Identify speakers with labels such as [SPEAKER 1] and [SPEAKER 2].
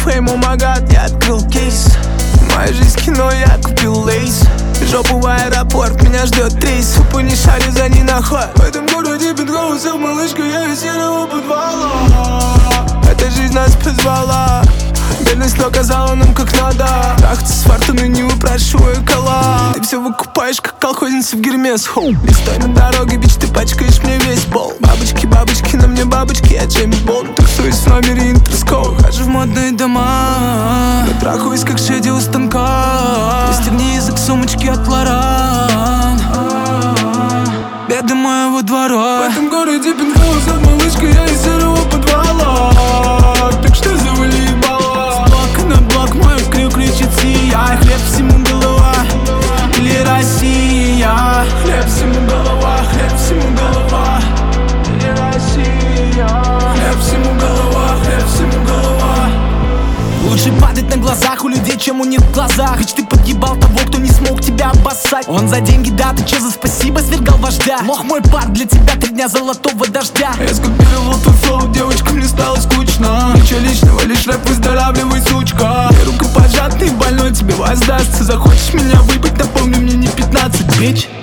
[SPEAKER 1] фейм, омагад, я открыл кейс. Моя жизнь кино, я купил лейс. Жопу в аэропорт, меня ждет рейс. Тупо не шарю за ней нахуй. В этом городе пентхаусов, малышка, я из серого подвала. Эта жизнь нас позвала. Бедность оказала нам как надо. Трахаться с фортуной не выпрашиваю кола. Ты все выкупаешь, как колхозница в Гермес. Листой на дороге, бич, ты пачкаешь мне весь пол. Бабочки, бабочки, на мне бабочки, я Джеймс Бонд. Тусуюсь в номере Интерскоу. Хожу в модные дома, но трахаюсь, как Шеди у станка. Пристегни язык сумочки от Лоран. Беды моего двора. В этом городе пентхаусов, малышка, я из серого подвала. Так что завали ебало. С блока на блок мой крик кричит сия. Хлеб всему голова или Россия. Хлеб всему голова, хлеб всему голова или Россия. Хлеб всему голова, хлеб всему голова. Лучше падать на глазах у людей, чем у них в глазах. Ведь ты подъебал того, кто не смог тебя обоссать. Он за деньги, да, ты че за спасибо свергал вождя. Лох мой пар, для тебя 3 дня золотого дождя. Я скопировал твой флоу, девочкам мне стало скучно. Ничего личного, лишь рэп, выздоравливай, сучка. И рукопожатный больной тебе воздастся. Захочешь меня выпить, напомни мне не 15, бич.